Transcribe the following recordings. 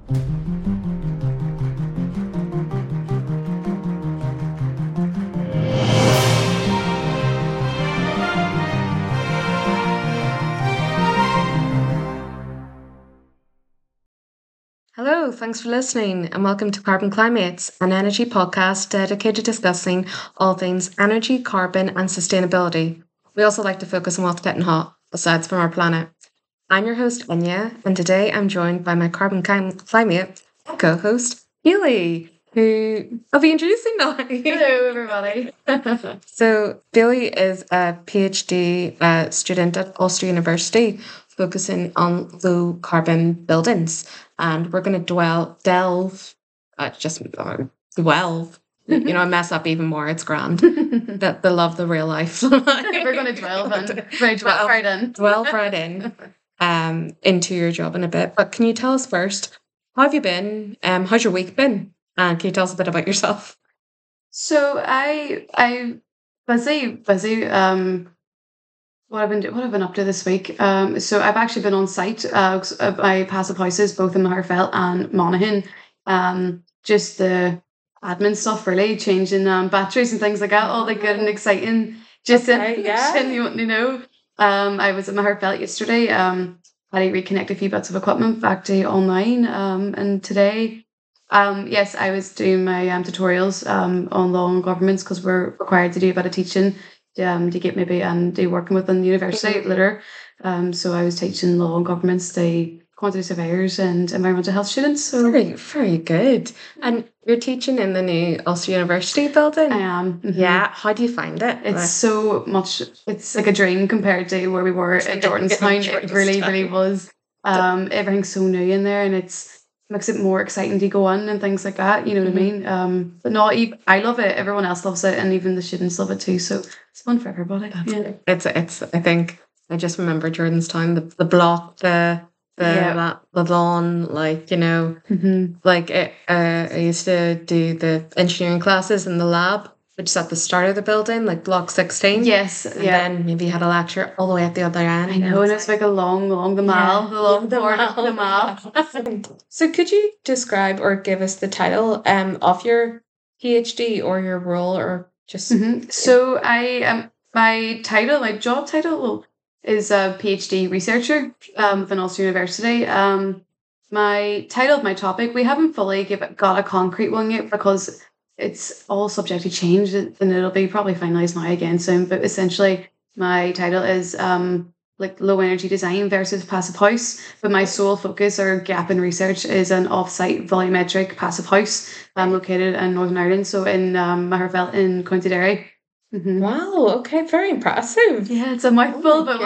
Hello, thanks for listening, and welcome to Carbon Climates, an energy podcast dedicated to discussing all things energy, carbon, and sustainability. We also like to focus on what's getting hot, besides from our planet. I'm your host, Enya, and today I'm joined by my Climate co host, Billy, who I'll be introducing now. Hello, everybody. So, Billy is a PhD student at Ulster University, focusing on low carbon buildings. And we're going to delve. I mess up even more. It's grand. That they love the real life. We're going to dwell right in. Delve right in into your job in a bit. But can you tell us first, how have you been? How's your week been? And can you tell us a bit about yourself? So I busy. What I've been up to this week. So I've actually been on site. My passive houses, both in Maherfell and Monaghan. Just the admin stuff, really, changing batteries and things like that. All the good and exciting. Just information you want to know. I was at Maherfell yesterday. Had to reconnect a few bits of equipment back to online. And today, yes, I was doing my tutorials on law and governments because we're required to do a bit of teaching to get maybe do working within the university later. So I was teaching law and governments, the quantity surveyors and environmental health students. So very, very good. And you're teaching in the new Ulster University building? I am. Mm-hmm. Yeah. How do you find it? It's so much, it's like a dream compared to where we were at Jordanstown. It really, really was. Everything's so new in there and makes it more exciting to go on and things like that, you know what I mean? But no, I love it. Everyone else loves it, and even the students love it too. So it's fun for everybody. It's. I think I just remember Jordanstown, the block, the lawn, like like I used to do the engineering classes in the lab, which is at the start of the building, like block 16. Yes, and then maybe you had a lecture all the way at the other end. I know, and it's like along the mall, the mall. So could you describe or give us the title of your PhD or your role, or just? So I my job title is a PhD researcher within Ulster University. My title of my topic, we haven't fully got a concrete one yet because it's all subject to change, and it'll be probably finalised now again soon. But essentially, my title is like low energy design versus passive house. But my sole focus or gap in research is an off-site volumetric passive house located in Northern Ireland, so in Maherfell in County Derry. Mm-hmm. Wow. Okay. Very impressive. Yeah, it's a mouthful, but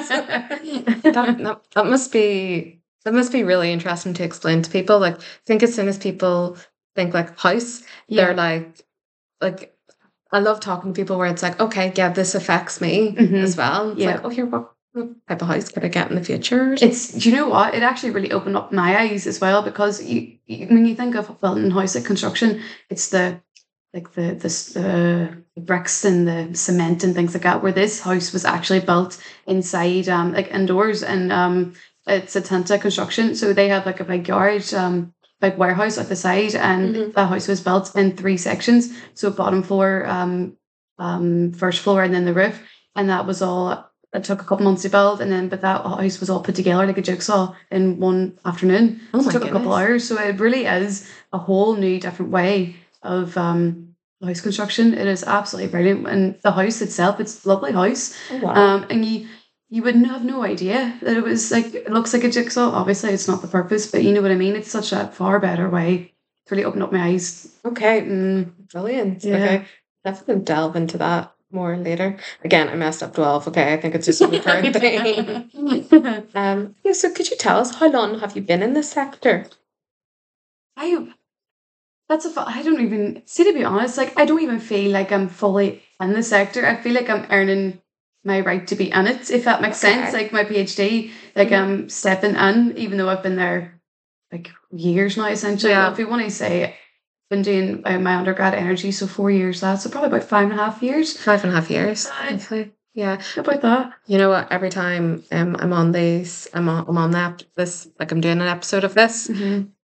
that must be really interesting to explain to people. Like, I think as soon as people think like house, they're like I love talking to people where it's like, okay, yeah, this affects me as well. It's like, oh, here, what type of house could I get in the future? Do you know what? It actually really opened up my eyes as well, because when you think of building house like construction, it's the bricks and the cement and things like that, where this house was actually built inside like indoors, and it's a Tenta construction, so they have like a big yard, big warehouse at the side, and that house was built in 3 sections, so bottom floor, first floor, and then the roof, and that was all. It took a couple months to build, but that house was all put together like a jigsaw in one afternoon. Oh, it took a couple hours, so it really is a whole new different way of house construction. It is absolutely brilliant, and the house itself, it's a lovely house. Oh, wow. And you wouldn't have no idea that it was like, it looks like a jigsaw. Obviously it's not the purpose, but you know what I mean. It's such a far better way to really open up my eyes. Okay. Brilliant. Yeah. Okay, definitely delve into that more later. Again, I messed up 12. Okay, I think it's just a recurring thing. So could you tell us, how long have you been in this sector? I don't even see, to be honest, like I don't even feel like I'm fully in the sector. I feel like I'm earning my right to be in it, if that makes sense. Like my PhD, like I'm stepping in, even though I've been there like years now, essentially. Yeah. If you want to say, I've been doing my undergrad energy, so 4 years, so probably about 5.5 years. 5.5 years. Yeah. About that. You know what? Every time I'm on this, I'm on this, like I'm doing an episode of this,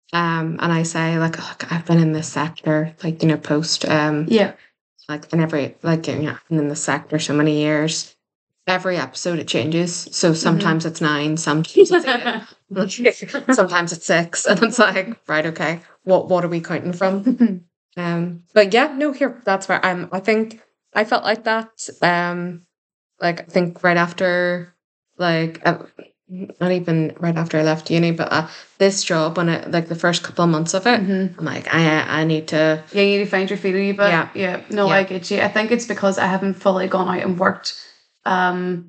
and I say like, "Look, I've been in this sector, like, post, Yeah. like in every, like, been in the sector so many years. Every episode it changes. So Mhm. sometimes it's 9, sometimes it's 8, sometimes it's 6, and it's like, right, okay, what are we counting from? But yeah, no, here, that's where I think I felt like that. Like I think right after, like, not even right after I left uni, but this job, when it, like the first couple of months of it, Mhm. I'm like, I need to, Yeah, you need to find your feet a wee bit. yeah, Yeah. No, I yeah, get you. I think it's because I haven't fully gone out and worked um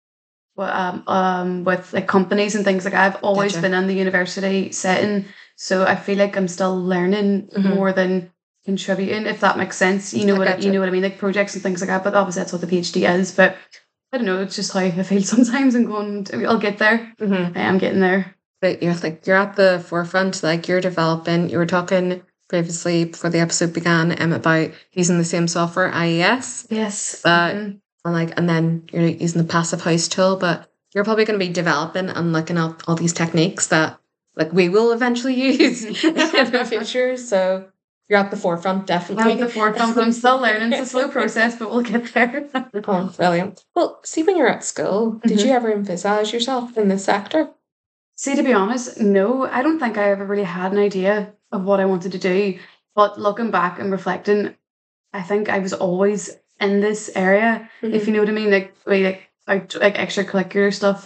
with like companies and things like I've always gotcha. been in the university setting, so I feel like I'm still learning Hmm. more than contributing, if that makes sense. You know I what gotcha. I mean, like projects and things like that. But obviously that's what the PhD is. But I don't know. It's just how I feel sometimes. I'm going. I'll get there. Hmm. I am getting there. But you're like, you're at the forefront, like you're developing. You were talking previously before the episode began, about using the same software, IES. Yes. But and then you're using the passive house tool, but you're probably going to be developing and looking up all these techniques that like we will eventually use in the future. So you're at the forefront, I'm at definitely. the forefront, but I'm still learning. It's a slow process, but we'll get there. Oh, brilliant. Well, see, when you're at school, did you Mhm. ever envisage yourself in this sector? See, to be honest, no, I don't think I ever really had an idea of what I wanted to do. But looking back and reflecting, I think I was always in this area, if you Hmm. know what I mean, like extracurricular stuff.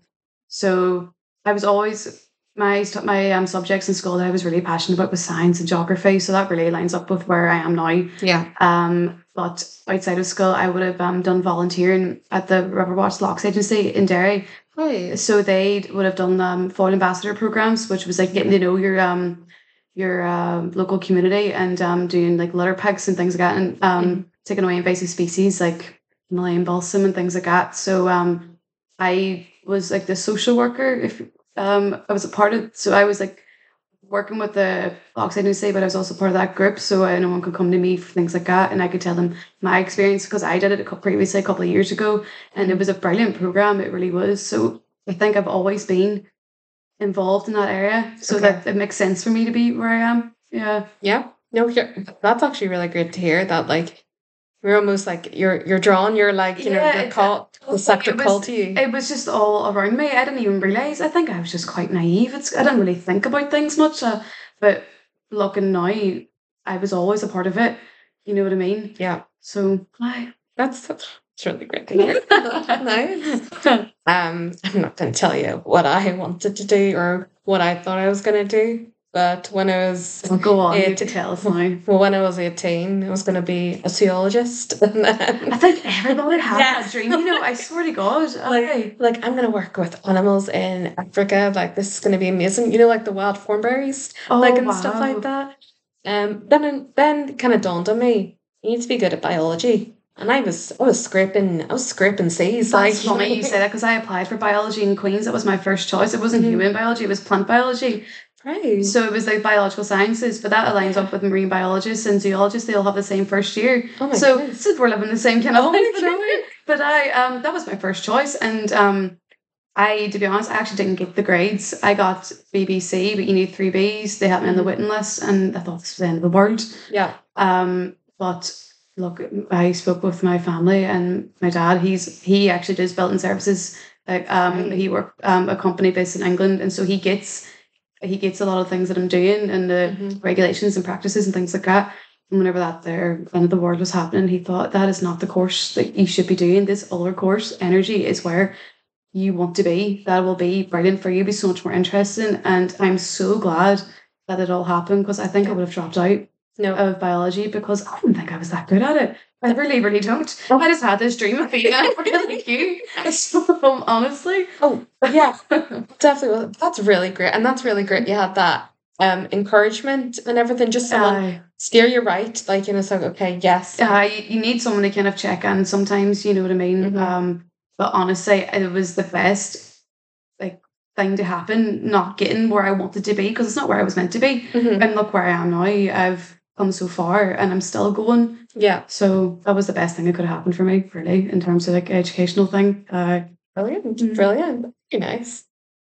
So I was always my subjects in school that I was really passionate about was science and geography. So that really lines up with where I am now. Yeah. But outside of school, I would have done volunteering at the Riverwatch Locks Agency in Derry. Right. So they would have done foil ambassador programs, which was like getting to know your local community and doing like litter picks and things like that, and Mhm. taking away invasive species like Malayan balsam and things like that. So I was like the social worker. If I was a part of, so I was like working with the Fox Agency, but I was also part of that group. So anyone could come to me for things like that, and I could tell them my experience because I did it previously a couple of years ago, and it Mhm. was a brilliant program. It really was. So I think I've always been involved in that area, so Okay. that it makes sense for me to be where I am. Yeah. Yeah. No, that's actually really great to hear that, like, you're almost like you're drawn, you're like, Yeah, you're it's called, the sector it called was to you. it was just all around me. I didn't even realize. I think I was just quite naive. I didn't really think about things much. But looking now, I was always a part of it. You know what I mean? Yeah. So, I. That's really great to hear. Nice. I'm not going to tell you what I wanted to do or what I thought I was going to do, but when I was Well, go on. You it, can tell us now. well, when I was 18, I was going to be a zoologist, and I then think everybody has that yes, dream. I swear to God. like I'm going to work with animals in Africa. Like this is going to be amazing. Like the wild thornberries, like Oh and stuff like wow. that. Then kind of dawned on me, you need to be good at biology. And I was scraping C's, like, That's funny you say that because I applied for biology in Queen's. That was my first choice. It wasn't Mhm. human biology, it was plant biology. Right. So it was like biological sciences, but that aligns Yeah. up with marine biologists and zoologists. They all have the same first year. Oh my So goodness. since we're living the same kind of Oh my life, god. but I that was my first choice, and I, to be honest, I actually didn't get the grades. I got BBC, but you need 3 Bs. They had me on the Mhm. waiting list, and I thought this was the end of the world. Yeah. But look, I spoke with my family and my dad. He actually does building services. Like Right. he worked a company based in England, and so he gets a lot of things that I'm doing and the Mhm. regulations and practices and things like that. And whenever that there end of the world was happening, he thought that is not the course that you should be doing. This other course, energy, is where you want to be. That will be brilliant for you. Be so much more interesting. And I'm so glad that it all happened because I think I Yeah. would have dropped out No. of biology because I don't think I was that good at it. I really, really don't. Oh. I just had this dream of being a like you. So honestly. Oh, yeah. Definitely. Well, that's really great. And that's really great. You had that encouragement and everything, just someone Uh, steer you right. Like, it's like, okay, yes. you need someone to kind of check in sometimes, you know what I mean? Mhm. But honestly, it was the best like thing to happen, not getting where I wanted to be because it's not where I was meant to be. Mhm. And look where I am now. I've come so far and I'm still going. Yeah. So that was the best thing that could have happened for me, really, in terms of like educational thing. Brilliant. Mm. Brilliant. Very nice.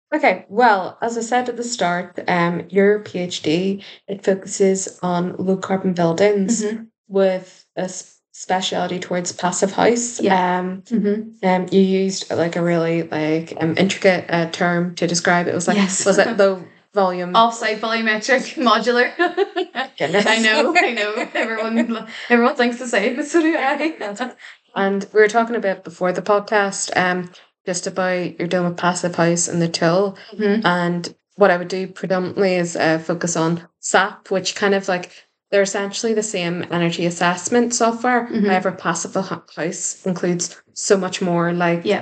Okay, well, as I said at the start, your PhD, it focuses on low carbon buildings Mm-hmm. with a speciality towards passive house. Yeah. Mm-hmm. You used like a really like intricate term to describe it. It was like, Yes. was it low volume? Offsite volumetric modular. Goodness. I know. Everyone thinks the same, but so do I. And we were talking about before the podcast, just about your dome of passive house and the tool. Mhm. And what I would do predominantly is focus on SAP, which kind of like they're essentially the same energy assessment software. Mhm. However, passive house includes so much more, like Yeah.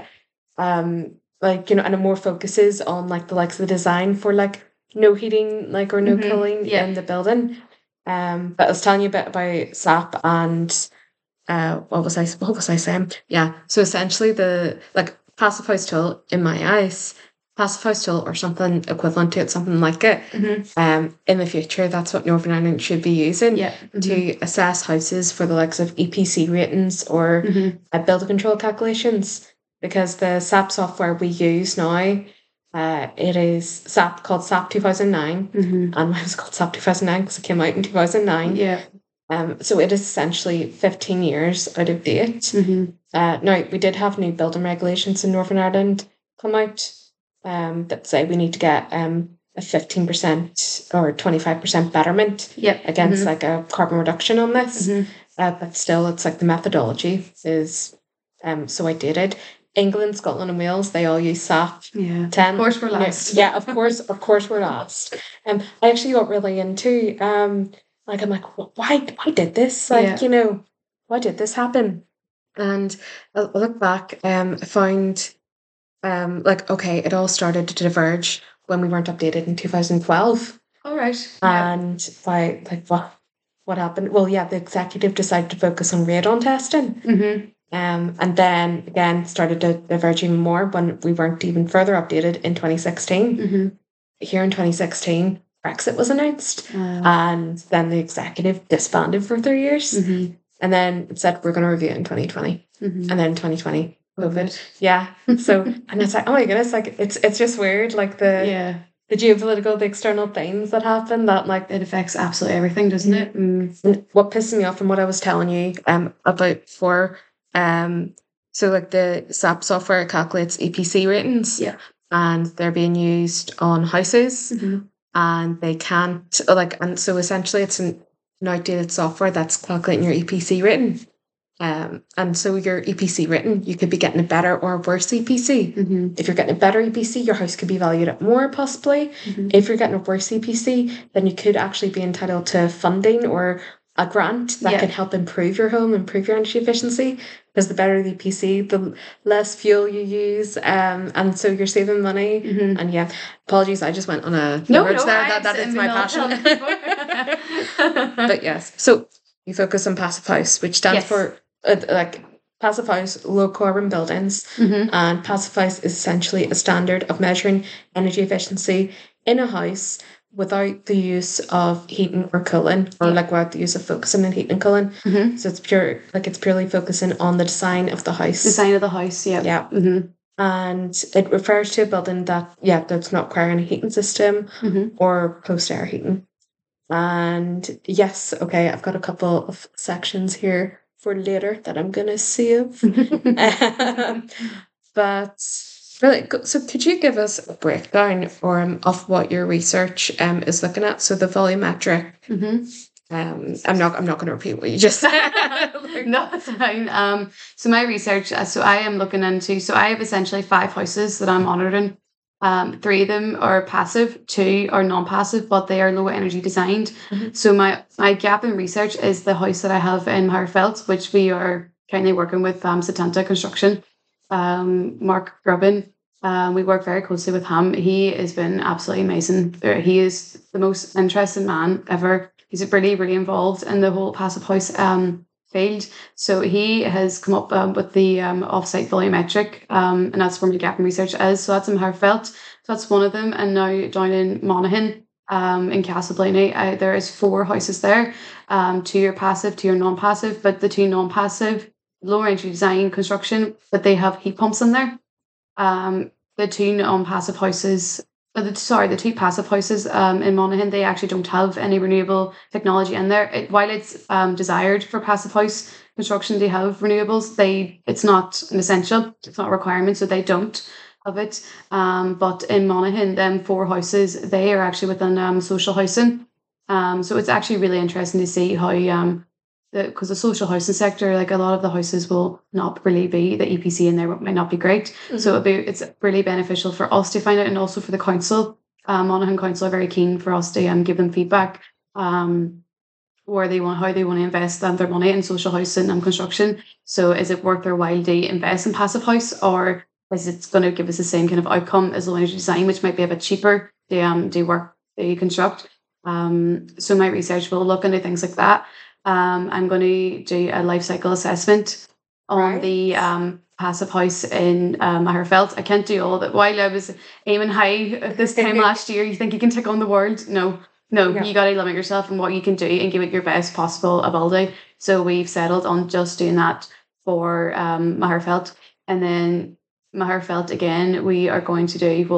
like and it more focuses on like the likes of the design for like no heating, like or no Mhm. cooling Yeah. in the building. But I was telling you a bit about SAP and what was I saying? Yeah. So essentially the like passive house tool in my eyes, passive house tool or something equivalent to it, something like it. In the future, that's what Northern Ireland should be using Yeah. to assess houses for the likes of EPC ratings or building control calculations. Because the SAP software we use now, it is SAP called SAP 2009, and mine was called SAP 2009 because it came out in 2009. Yeah. So it is essentially 15 years out of date. Now, we did have new building regulations in Northern Ireland come out that say we need to get a 15% or 25% betterment against like a carbon reduction on this. But still, it's like the methodology is so outdated. England, Scotland, and Wales, they all use SAP. Yeah. 10. Of course, we're last. Yeah, of course, we're last. I actually got really into like I'm like, why did this? Like, why did this happen? And I look back, I found like okay, it all started to diverge when we weren't updated in 2012. All right. Yeah. And by like what happened? Well, yeah, the executive decided to focus on radon testing. And then again started to diverge even more when we weren't even further updated in 2016. Here in 2016, Brexit was announced, and then the executive disbanded for 3 years, and then it said we're going to review it in 2020, and then 2020 COVID. Yeah, so and it's like, oh my goodness, like it's just weird, like the geopolitical, the external things that happen that like it affects absolutely everything, doesn't it? And what pisses me off from what I was telling you about before, so like the SAP software calculates EPC ratings, and they're being used on houses, and they can't like, and so essentially it's an outdated software that's calculating your EPC rating. And so your EPC rating, you could be getting a better or a worse EPC. If you're getting a better EPC, your house could be valued at more possibly. If you're getting a worse EPC, then you could actually be entitled to funding or a grant that can help improve your home, improve your energy efficiency. Because the better the EPC, the less fuel you use, and so you're saving money. And yeah, apologies, I just went on a diverge there. That is my passion. But yes, so you focus on passive house, which stands for like passive house, low carbon buildings, and passive house is essentially a standard of measuring energy efficiency in a house without the use of heating or cooling, or like without the use of focusing on heating and cooling. So it's purely focusing on the design of the house. Design of the house, yeah. And it refers to a building that's not requiring a heating system or closed air heating. And yes, okay, I've got a couple of sections here for later that I'm gonna save. But really, so could you give us a breakdown of what your research is looking at? So the volumetric. I'm not going to repeat what you just said. No, it's fine. So my research, so I am looking into. So I have essentially 5 houses that I'm monitoring. 3 of them are passive, 2 are non-passive, but they are low energy designed. So my gap in research is the house that I have in Harfelt, which we are currently working with Satanta Construction. Mark Grubbin. We work very closely with him. He has been absolutely amazing. He is the most interesting man ever. He's really, really involved in the whole passive house field. So he has come up with the offsite volumetric, and that's where my gap in research is. So that's in Harfelt. So that's one of them. And now down in Monaghan, in Castleblaney, there is 4 houses there. 2 are passive, 2 are non-passive, but the 2 non-passive, lower energy design construction, but they have heat pumps in there. the two non-passive houses. The two passive houses in Monaghan, they actually don't have any renewable technology in there. While it's desired for passive house construction to have renewables, it's not an essential. It's not a requirement, so they don't have it. But in Monaghan, them 4 houses, they are actually within social housing. So it's actually really interesting to see how because the social housing sector, like a lot of the houses will not really be, the EPC in there might not be great. Mm-hmm. So it's really beneficial for us to find out, and also for the council. Monaghan Council are very keen for us to give them feedback how they want to invest their money in social housing and construction. So is it worth their while to invest in passive house, or is it going to give us the same kind of outcome as low energy design, which might be a bit cheaper to construct? So my research will look into things like that. I'm going to do a life cycle assessment on the passive house in Magherafelt. I can't do all of it. While I was aiming high at this time last year, you think you can take on the world? No, you got to limit yourself and what you can do and give it your best possible ability. So we've settled on just doing that for Magherafelt. And then Magherafelt again, we are going to do,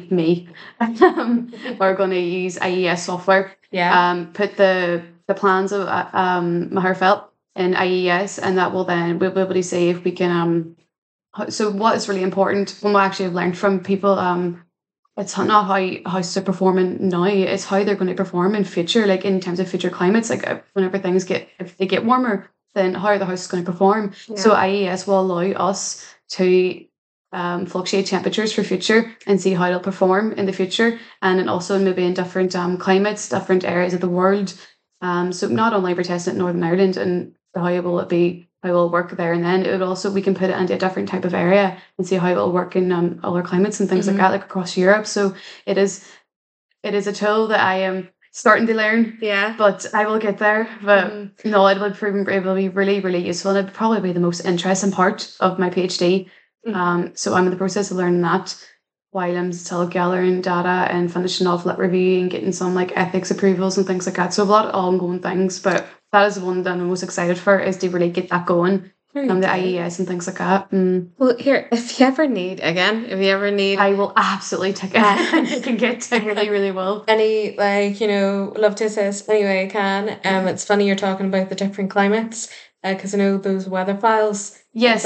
we're going to use IES software. Put the plans of Magherafelt in IES, and that will then we'll be able to see if we can so what is really important, what we actually have learned from people, it's not how houses are performing now, it's how they're going to perform in future, like in terms of future climates, like whenever if they get warmer, then how are the houses going to perform. So IES will allow us to fluctuate temperatures for future and see how it'll perform in the future, and then also maybe in different climates, different areas of the world. So not only we're testing it in Northern Ireland and how will work there, and then it would also, we can put it into a different type of area and see how it will work in other climates and things like that, like across Europe. So it is a tool that I am starting to learn. But I will get there. But no, it will be really, really useful, and it'd probably be the most interesting part of my PhD. So I'm in the process of learning that while I'm still gathering data and finishing off lit review and getting some like ethics approvals and things like that. So a lot of ongoing things, but that is the one that I'm most excited for, is to really get that going. The IES and things like that. Well, here, if you ever need, I will absolutely take it. I can get to, really, really well. Any, love to assist any way I can. It's funny you're talking about the different climates, because I know those weather files. Yes,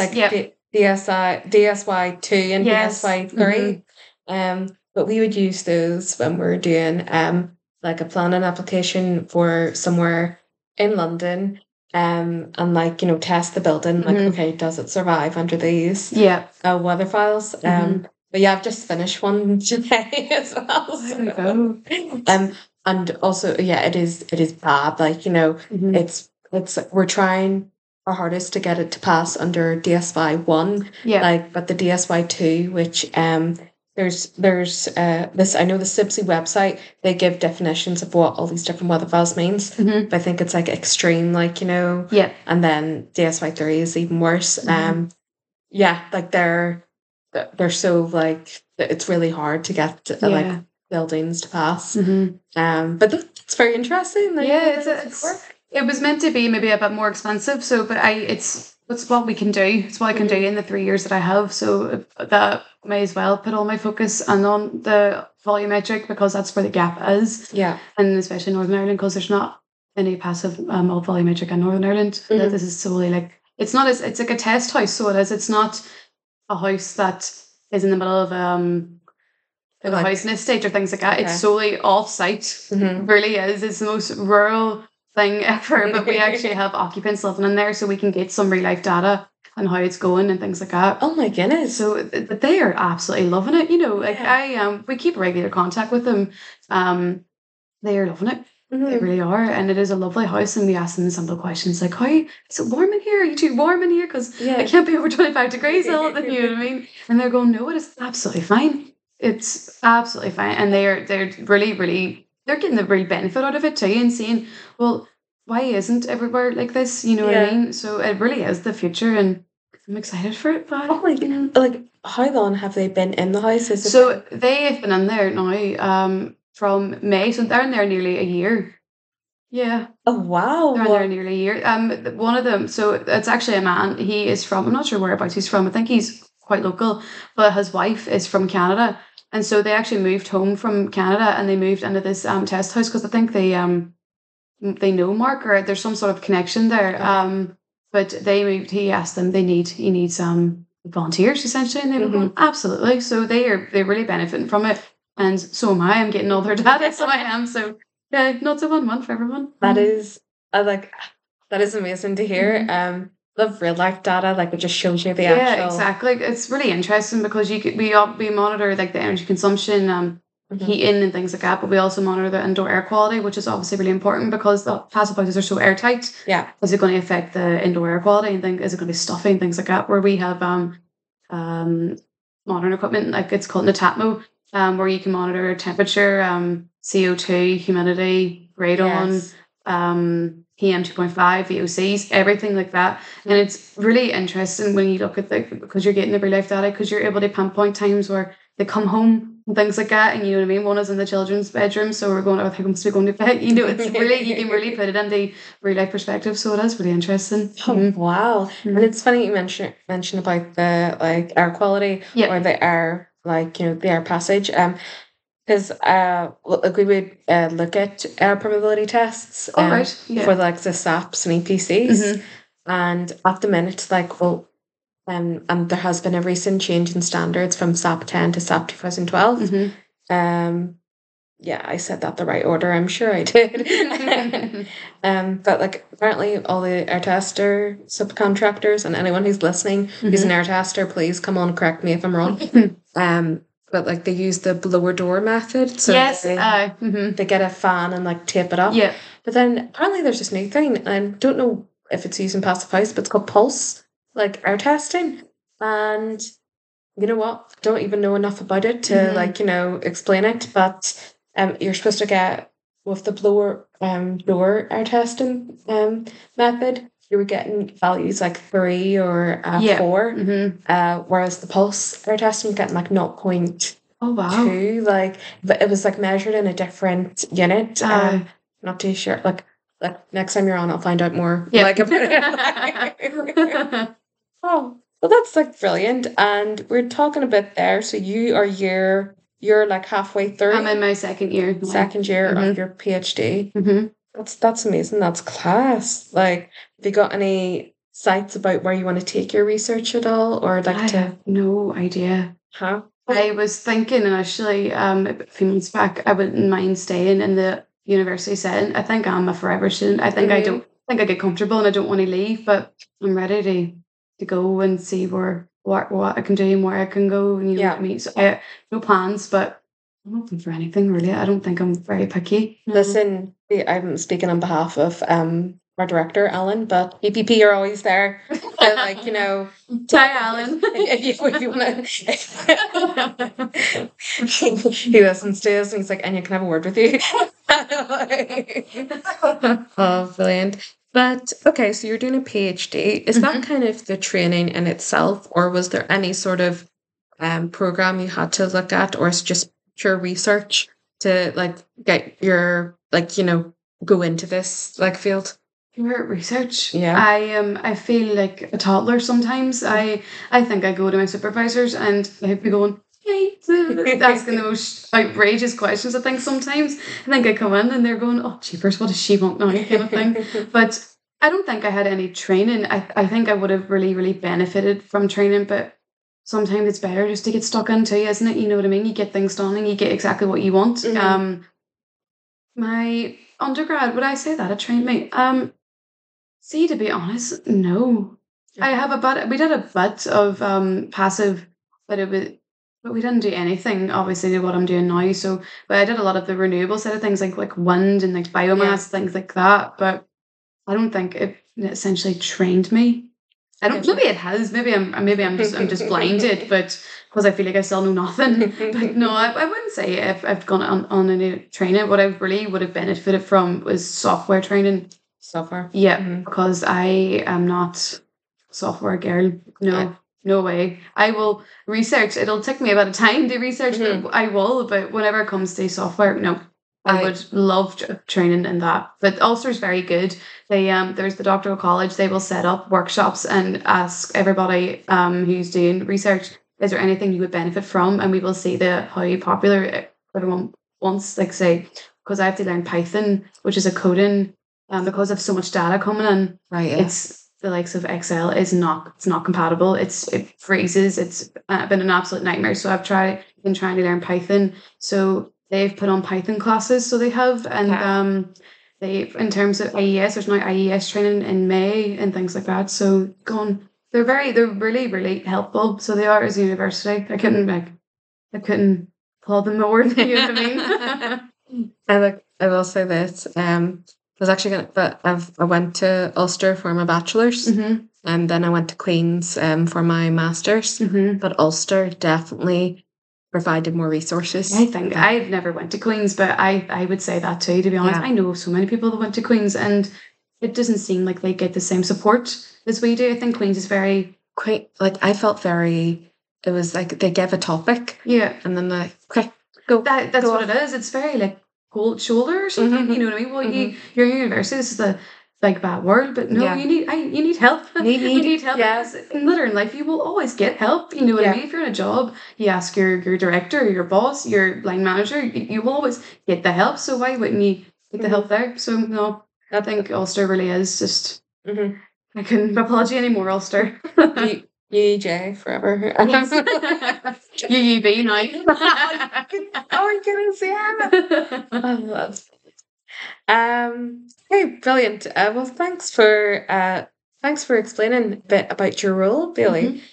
DSY2 and DSY3. But we would use those when we're doing like a planning application for somewhere in London, and test the building, okay, does it survive under these weather files? But yeah, I've just finished one today as well. So. And also it is bad, it's we're trying our hardest to get it to pass under DSY 1, but the DSY 2, which there's this, I know the CIBSE website, they give definitions of what all these different weather files means, but I think it's like extreme, and then DSY 3 is even worse. They're so it's really hard to get buildings to pass. But that's very interesting. It was meant to be maybe a bit more expensive, it's what we can do. It's what I can do in the 3 years that I have. So that may as well put all my focus on the volumetric, because that's where the gap is. And especially in Northern Ireland, because there's not any passive volumetric in Northern Ireland. This is solely it's like a test house. So it is. It's not a house that is in the middle of a housing estate or things like that. It's solely off-site. Really is. It's the most rural thing ever, but we actually have occupants living in there, so we can get some real life data on how it's going and things like that. Oh my goodness. So but they are absolutely loving it. We keep regular contact with them. They are loving it. They really are, and it is a lovely house, and we ask them simple questions like, how is it warm in here? Are you too warm in here? Because it can't be over 25 degrees all of the, you know what I mean? And they're going, no, it is absolutely fine. It's absolutely fine. And they're really, really, they're getting the real benefit out of it too, and saying, well, why isn't everywhere like this? You know what I mean? So it really is the future, and I'm excited for it. But oh my God. How long have they been in the house? They have been in there now from May, so they're in there nearly a year. Yeah. Oh wow. They're in there nearly a year. One of them, so it's actually a man. He is from, I'm not sure whereabouts he's from. I think he's quite local, but his wife is from Canada. And so they actually moved home from Canada and they moved into this test house because I think they know Mark or there's some sort of connection there. But they moved. He asked them he needs volunteers essentially, and they were going absolutely. So they're really benefiting from it, and so am I. I'm getting all their data, so I am. So yeah, not a 1 month for everyone. That is, I like, that is amazing to hear. Love real life data, like it just shows you the actual. Yeah, exactly. It's really interesting because we monitor like the energy consumption, heating and things like that, but we also monitor the indoor air quality, which is obviously really important because the passive houses are so airtight. Yeah. Is it going to affect the indoor air quality and is it going to be stuffy and things like that? Where we have modern equipment, like it's called Netatmo, where you can monitor temperature, CO2, humidity, radon, PM 2.5, VOCs, everything like that. And it's really interesting when you look at because you're getting the real life data, because you're able to pinpoint times where they come home and things like that. And you know what I mean? One is in the children's bedroom, so we're going, I think I'm still going to bed. You know, it's really, you can really put it into real life perspective. So it is really interesting. Oh, wow. And it's funny you mention about the like air quality or the air, like, you know, the air passage. Because like we would look at air permeability tests for like the SAPs and EPCs, and at the minute, like, well, and there has been a recent change in standards from SAP 10 to SAP 2012. Yeah, I said that the right order. I'm sure I did. But like apparently all the air tester subcontractors and anyone who's listening who's an air tester, please come on, correct me if I'm wrong. But like they use the blower door method. So they get a fan and like tape it up. Yeah. But then apparently there's this new thing, and I don't know if it's using passive house, but it's called pulse, like air testing. And you know what? I don't even know enough about it to like, you know, explain it. But you're supposed to get with the blower door air testing method, you were getting values like 3 or 4, whereas the pulse air testing you're getting like 0.2. Oh wow! Like, but it was like measured in a different unit. Not too sure. Like next time you're on, I'll find out more. Yeah. Like about it. Oh, well, that's like brilliant. And we're talking a bit there. So you're like halfway through. I'm in my second year. Second year of your PhD. That's amazing. That's class. Like, have you got any sites about where you want to take your research at all, or like I have no idea. Huh? I was thinking initially, a few months back, I wouldn't mind staying in the university setting. I think I'm a forever student. I think I don't think I get comfortable and I don't want to leave, but I'm ready to go and see what I can do and where I can go. And you know what I mean. So I have no plans, but I'm open for anything really. I don't think I'm very picky. Listen, I'm speaking on behalf of our director, Alan, but EPP are always there. So, like, you know, hi, Alan. if you want to, he listens to us and he's like, Anya, can I have a word with you? Oh, brilliant. But okay, so you're doing a PhD. Is that kind of the training in itself, or was there any sort of program you had to look at, or is it just pure research to like get your like, you know, go into this like field? Pure research. Yeah. I feel like a toddler sometimes. I think I go to my supervisors and they'd be going, hey, asking the most outrageous questions. I think sometimes I think I come in and they're going, oh jeepers, what does she want now, kind of thing. But I don't think I had any training. I think I would have really benefited from training, but sometimes it's better just to get stuck into, isn't it? You know what I mean? You get things done and you get exactly what you want. My undergrad, would I say that it trained me? See, to be honest, no. I have we did a bit of passive, but we didn't do anything obviously to what I'm doing now. So, but I did a lot of the renewable side of things, like wind and like biomass, things like that. But I don't think it essentially trained me. I don't. Maybe it has. Maybe I'm just blinded, but because I feel like I still know nothing. But no, I wouldn't say if I've gone on any training. What I really would have benefited from was software training. Software. Yeah, because I am not software girl. No, no way. I will research. It'll take me about a time to research, but I will. But whenever it comes to software, no. I would love training in that. But Ulster's very good. They there's the doctoral college. They will set up workshops and ask everybody who's doing research, is there anything you would benefit from? And we will see how popular everyone wants. Like say, because I have to learn Python, which is a coding, because of so much data coming in. Right. Yeah. It's the likes of Excel is not compatible. It freezes. It's been an absolute nightmare. So I've been trying to learn Python. So they've put on Python classes. So they have, and they in terms of IES, there's now IES training in May and things like that. So they're really really helpful. So they are as a university. I couldn't applaud them more. You know what I mean? I will say this. I was actually I went to Ulster for my bachelor's, and then I went to Queen's for my master's. But Ulster definitely provided more resources. I think I've never went to Queen's, but I would say that too. To be honest, I know so many people that went to Queen's, and it doesn't seem like they get the same support as we do. I think Queen's is very I felt very. It was like they gave a topic, and then quick go. That's what it is. It's very like cold shoulder or something. You know what I mean? Well, you're in university. This is the bad world, but no, you need help. You need help. Yes, later in life, you will always get help. You know what I mean? If you're in a job, you ask your director, your boss, your line manager. You will always get the help. So why wouldn't you get the help there? So no, I think Ulster really is just. I couldn't applaud you anymore, Ulster. UEJ forever. UUB now. Oh my goodness, yeah. I love it. Hey, brilliant. Well, thanks for explaining a bit about your role, Bailey.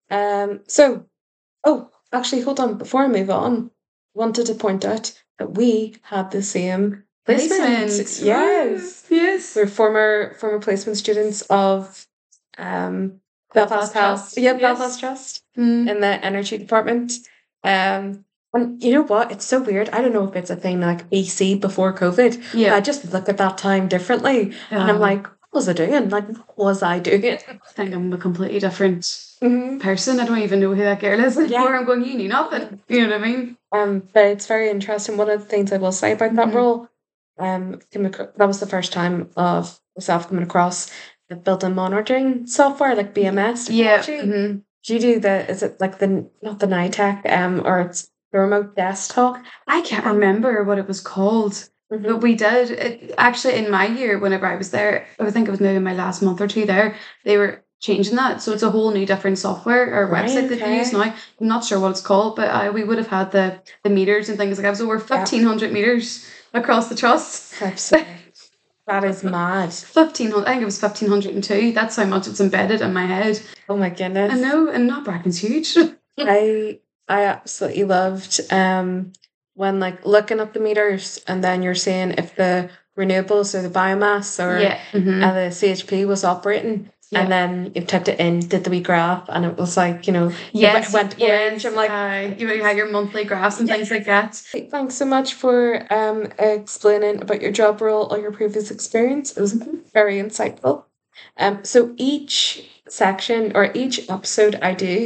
Actually, hold on. Before I move on, wanted to point out that we had the same placement. Yes. We're former placement students of Belfast Health. Yeah, Belfast Trust in the energy department. And you know what? It's so weird. I don't know if it's a thing like BC before COVID. Yeah. I just look at that time differently. And I'm like, what was I doing? Like, what was I doing? I think I'm a completely different person. I don't even know who that girl is anymore. I'm going, you knew nothing. You know what I mean? But it's very interesting. One of the things I will say about that role, that was the first time of myself coming across the building monitoring software like BMS technology. Do you do is it like not the NITEC or it's the remote desktop? I can't remember what it was called, but we did it actually in my year. Whenever I was there, I think it was maybe my last month or two there, they were changing that, so it's a whole new different software or website that we use now. I'm not sure what it's called, but we would have had the meters and things like that. It was over 1,500 meters across the trust. That is mad. 1,500. I think it was 1,502. That's how much it's embedded in my head. Oh my goodness. I know, and Knockbracken's huge. I absolutely loved when like looking up the meters and then you're seeing if the renewables or the biomass or the CHP was operating. Yeah. And then you typed it in, did the wee graph, and it was like, it went orange. I'm like, you had your monthly graphs and things like that. Thanks so much for explaining about your job role or your previous experience. It was very insightful. So each section or each episode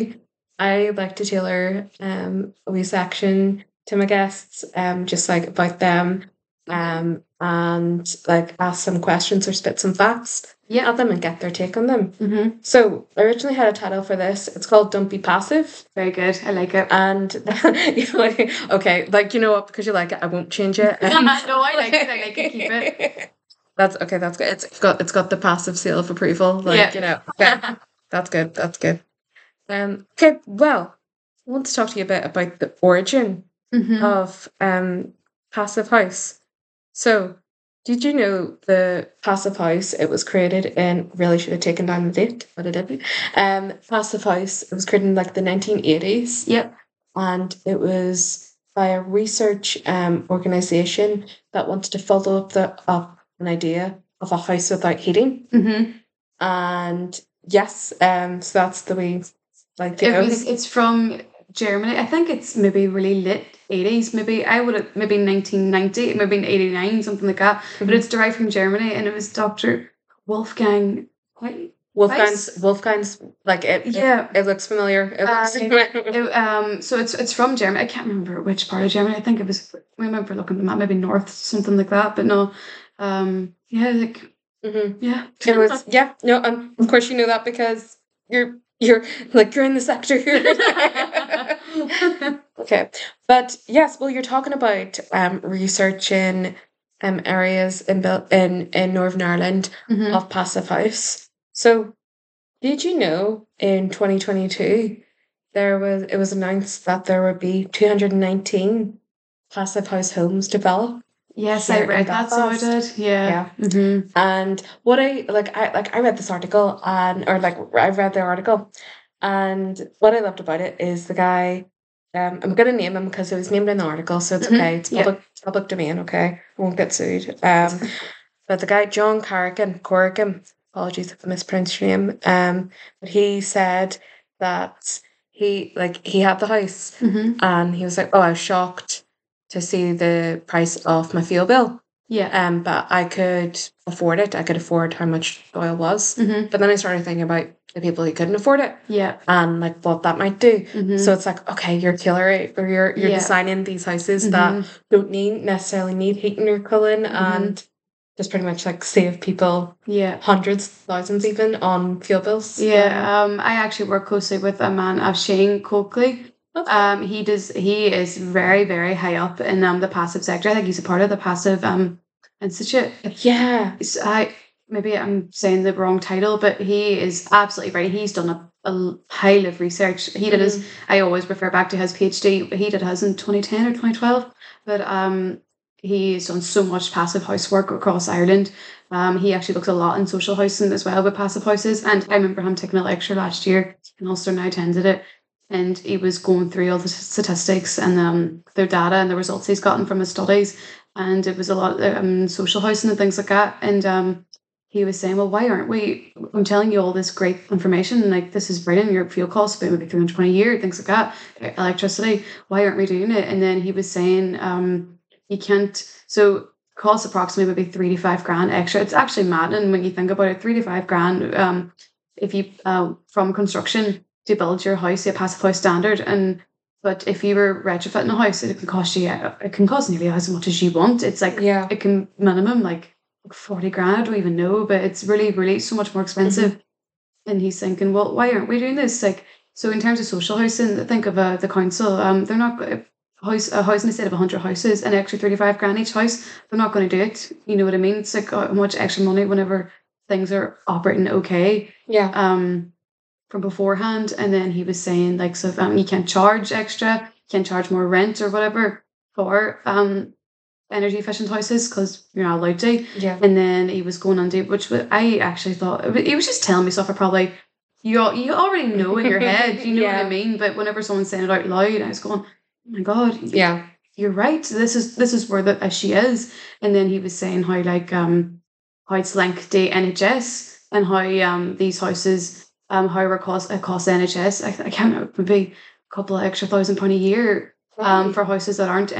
I like to tailor a wee section to my guests, just like about them, and like ask some questions or spit some facts at them and get their take on them. So I originally had a title for this. It's called Don't Be Passive. Very good. I like it. And okay, like, you know what, because you like it, I won't change it. No, I like it. I like it. Keep it. That's good. It's got the passive seal of approval. Like, okay. That's good. Okay, well, I want to talk to you a bit about the origin of Passive House. So, did you know the Passive House, it was created in, really should have taken down the date, but I didn't. Passive House, it was created in like the 1980s. Yep. And it was by a research organisation that wanted to follow up an idea of a house without heating. And yes, so that's the way, like, it's from Germany. I think it's maybe really late 80s, maybe 1990, maybe in 89, something like that. But it's derived from Germany, and it was Dr. Wolfgang Wolfgang's like Yeah. it looks familiar. It looks familiar. So it's from Germany. I can't remember which part of Germany. I think it was. I remember looking at the map, maybe north, something like that. But no, yeah, like yeah, It was no, of course you know that because you're like you're in the sector. Okay, but yes, well, you're talking about researching areas in Northern Ireland Mhm. of passive house. So did you know in 2022 it was announced that there would be 219 passive house homes developed Yes, I here in read that, so I Belfast? did. Yeah. Yeah. Mhm. And what I read this article and or like I read the article and what I loved about it is the guy I'm gonna name him because it was named in the article, so it's okay. Mhm. It's Yeah. public domain, okay? I won't get sued. But the guy John Corrigan, apologies if I mispronounced your name, but he said that he had the house Mhm. and he was like, oh, I was shocked to see the price of my fuel bill. Yeah. But I could afford it. I could afford how much oil was. Mhm. But then I started thinking about the people who couldn't afford it Yeah. and like what that might do. Mhm. So it's like, okay, you're tailoring or you're Yeah. designing these houses Mhm. that don't necessarily need heating or cooling and just pretty much like save people Yeah. hundreds, thousands even on fuel bills. Yeah. I actually work closely with a man, Shane Coakley. Okay. He is very, very high up in the passive sector. I think he's a part of the passive institute. Yeah. Maybe I'm saying the wrong title, but he is absolutely right. He's done a pile of research. He did his. I always refer back to his PhD. He did his in 2010 or 2012. But he's done so much passive house work across Ireland. He actually looks a lot in social housing as well with passive houses. And I remember him taking a lecture last year, and also now attended it. And he was going through all the statistics and their data and the results he's gotten from his studies. And it was a lot social housing and things like that. And he was saying, well, why aren't we? I'm telling you all this great information. Like, this is brilliant. Your fuel costs about maybe 320 a year, things like that. Electricity. Why aren't we doing it? And then he was saying, you can't. So, costs approximately maybe 3 to 5 grand extra. It's actually maddening when you think about it. 3 to 5 grand. If you from construction to build your house, a passive house standard, and but if you were retrofitting a house, it can cost nearly as much as you want. It's like it can minimum like 40 grand, I don't even know, but it's really, really so much more expensive. And he's thinking, well, why aren't we doing this? Like, so in terms of social housing, think of the council. They're not a housing estate of 100 houses, an extra 35 grand each house. They're not going to do it. You know what I mean? It's like how much extra money whenever things are operating okay. Yeah. From beforehand. And then he was saying like, so you can't charge extra, you can't charge more rent or whatever for energy efficient houses because you're not allowed to. Yeah. And then he was going on to I actually thought he was just telling me stuff I probably you already know in your head, you know what I mean? But whenever someone's saying it out loud, I was going, oh my god, yeah, you're right. This is where she is. And then he was saying how like how it's linked to NHS and how these houses how it costs NHS. I can't remember, maybe a couple of extra £1,000 a year for houses that aren't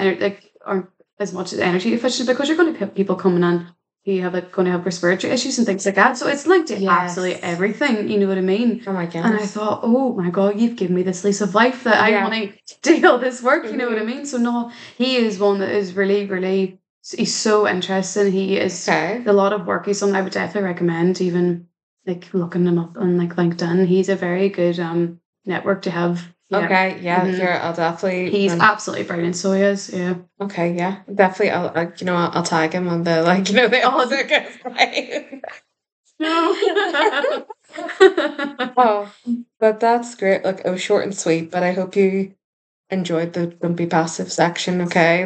as much as energy efficient because you're going to have people coming in who have going to have respiratory issues and things like that. So it's linked to absolutely everything. You know what I mean? Oh my goodness. And I thought, oh my god, you've given me this lease of life that I want to do all this work. You know what I mean? So no, he is one that is really, really. He's so interesting. He is a lot of work he's done. I would definitely recommend even like looking him up on like LinkedIn. He's a very good network to have. Yeah. Okay, yeah, here I'll definitely. He's absolutely brilliant. So he is, yeah. Okay, yeah, definitely. I'll tag him on the the other guys. No. Oh, but that's great. Look, it was short and sweet, but I hope you enjoyed the Grumpy Passive section. Okay,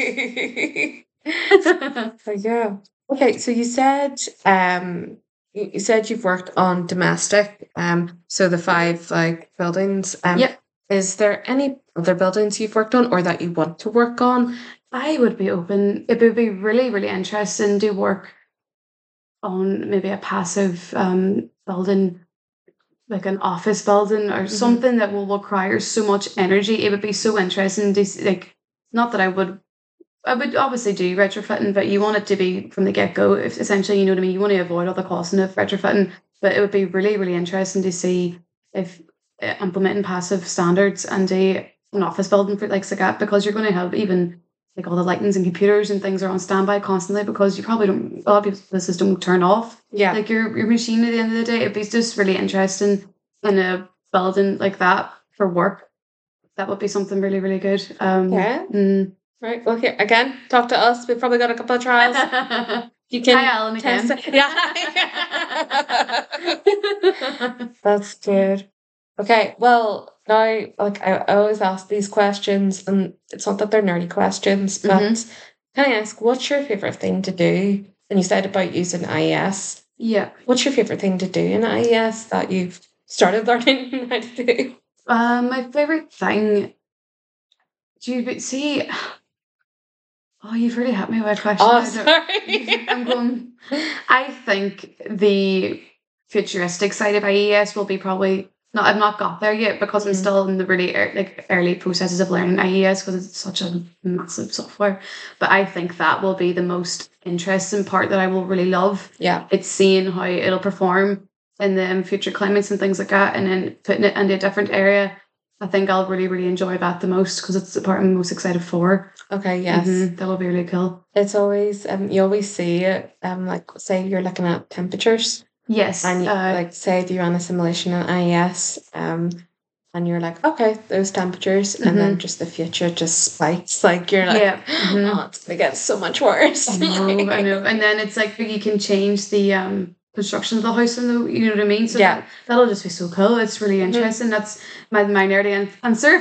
so yeah. Okay, so you said you said you've worked on domestic so the 5 like buildings Yep. Is there any other buildings you've worked on or that you want to work on? I would be open. It would be really, really interesting to work on maybe a passive building, like an office building or something that will require so much energy. It would be so interesting to like. Not that I would obviously do retrofitting, but you want it to be from the get go. If essentially, you know what I mean, you want to avoid all the costing of retrofitting. but it would be really, really interesting to see if implementing passive standards and an office building for like that, because you're going to have even like all the lightings and computers and things are on standby constantly, because you probably don't, a lot of people, the system will turn off. Yeah. Like your machine at the end of the day. It'd be just really interesting in a building like that for work. That would be something really, really good. Yeah. Right. Well, here again, talk to us. We've probably got a couple of trials. You can. Hi, Alan again. Yeah. That's good. Okay. Well, now, like I always ask these questions, and it's not that they're nerdy questions, but can I ask, what's your favorite thing to do? And you said about using IES. Yeah. What's your favorite thing to do in IES that you've started learning how to do? My favorite thing. Do you see? Oh, you've really hit me with a question. Oh, sorry. I'm going. I think the futuristic side of IES will be probably not. I've not got there yet because I'm still in the really early processes of learning IES because it's such a massive software. But I think that will be the most interesting part that I will really love. Yeah, it's seeing how it'll perform in the future climates and things like that, and then putting it into a different area. I think I'll really, really enjoy that the most because it's the part I'm most excited for. Okay, yes. That will be really cool. It's always, you always see it, like, say you're looking at temperatures. Yes. And, like, say you run a simulation in IES, and you're like, okay, those temperatures, and then just the future just spikes. Like, you're like, oh, it's going to get so much worse. I know. And then it's like you can change the construction of the house, and you know what I mean. So that'll just be so cool. It's really interesting. That's my nerdy answer.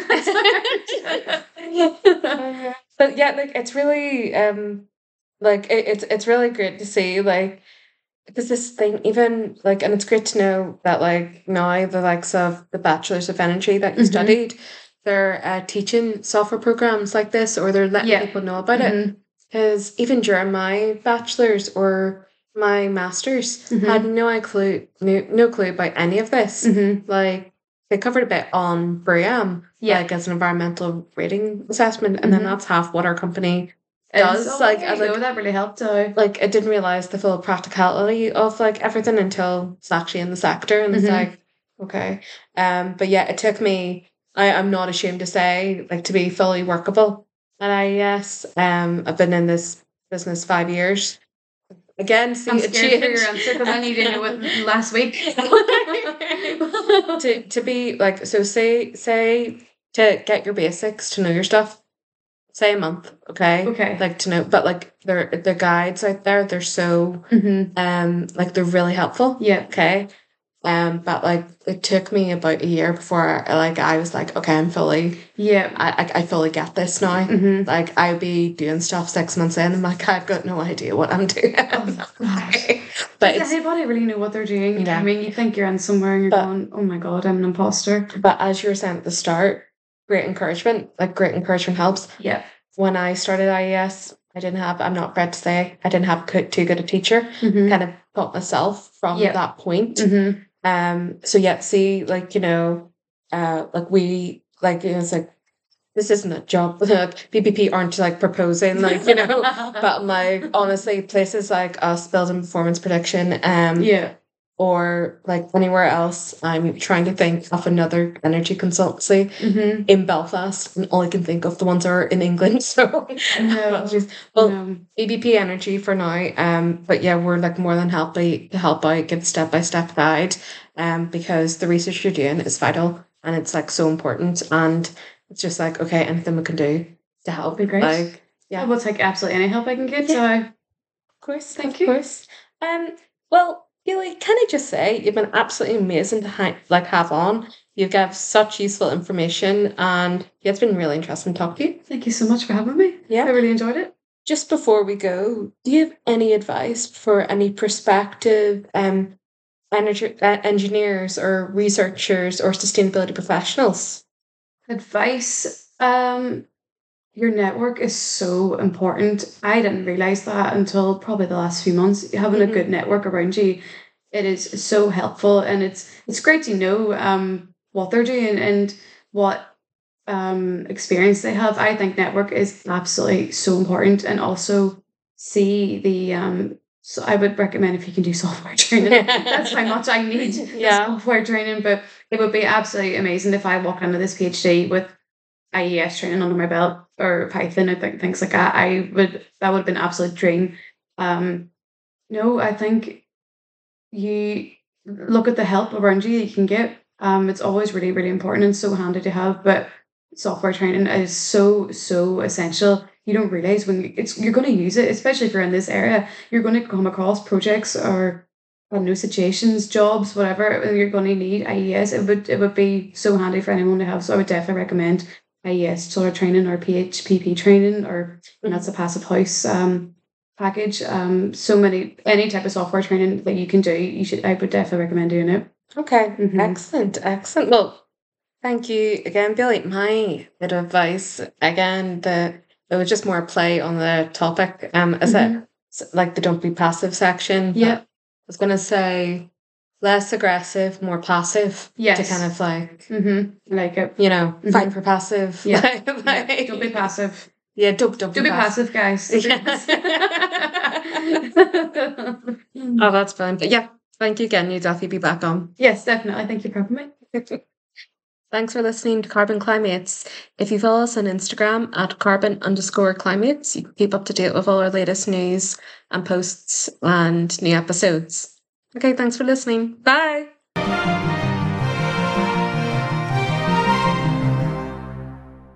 But yeah, like it's really like it's really great to see, like, because this thing, even like, and it's great to know that like now the likes of the Bachelors of Energy that you studied, they're teaching software programs like this, or they're letting people know about it. Because even during my bachelor's or my master's, had no clue about any of this. Like, they covered a bit on BREEAM, like as an environmental rating assessment, and then that's half what our company does. That really helped out. Like, I didn't realize the full practicality of like everything until it's actually in the sector, and it's like, okay, but yeah, it took me. I'm not ashamed to say, like, to be fully workable. And I've been in this business 5 years. Again, see, I'm scared for your answer because I need to know it last week. to be like, so say to get your basics, to know your stuff, say a month, okay, like to know, but like the guides out there, they're so like they're really helpful, okay. But like it took me about a year before I was like, okay, I'm fully I fully get this now. Like, I'd be doing stuff 6 months in, and like, I've got no idea what I'm doing. But does anybody really know what they're doing? I mean, you think you're in somewhere and you're going, oh my god, I'm an imposter. But as you were saying at the start, great encouragement helps. When I started IES, I'm not afraid to say, I didn't have too good a teacher. Kind of taught myself from that point. So yeah, see, like, you know, like we, like, you know, it's like, this isn't a job. PPP aren't like proposing, like, you know, but like, honestly, places like us building performance prediction, or like anywhere else, I'm trying to think of another energy consultancy in Belfast, and all I can think of the ones are in England. So BBP Energy for now. But yeah, we're like more than happy to help out, give step-by-step guide, because the research you're doing is vital, and it's like so important, and it's just like, okay, anything we can do to help. Be great. Like, I will take absolutely any help I can get. So, of course, thank you. Of course. Well, Hayley, can I just say you've been absolutely amazing to have on. You gave such useful information, and it's been really interesting to talk to you. Thank you so much for having me. Yeah, I really enjoyed it. Just before we go, do you have any advice for any prospective energy engineers or researchers or sustainability professionals? Advice. Your network is so important. I didn't realize that until probably the last few months. Having a good network around you, it is so helpful, and it's great to know what they're doing and what experience they have. I think network is absolutely so important, and also see the So I would recommend if you can do software training. That's how much I need the software training. But it would be absolutely amazing if I walked into this PhD with IES training under my belt or Python or things like that. That would have been an absolute dream. No, I think you look at the help around you can get. It's always really, really important and so handy to have. But software training is so, so essential. You don't realize when you're going to use it, especially if you're in this area, you're going to come across projects or I don't know, situations, jobs, whatever, and you're going to need IES. It would be so handy for anyone to have. So I would definitely recommend IES sort of training or PHPP training or that's a passive house package. So many any type of software training that you can do, I would definitely recommend doing it. Okay, excellent, excellent. Well, thank you again, Billy. My bit of advice again, it was just more play on the topic. Is it like the don't be passive section? Yeah, I was gonna say less aggressive, more passive. Yes. To kind of like like it. fight for passive. Yeah. Don't be passive. Yeah, don't be passive, guys. Don't be passive. Oh, that's brilliant. But yeah, thank you again. You'll definitely be back on. Yes, definitely. Thank you for having me. Thanks for listening to Carbon Climates. If you follow us on Instagram at carbon_climates, you can keep up to date with all our latest news and posts and new episodes. Okay, thanks for listening. Bye.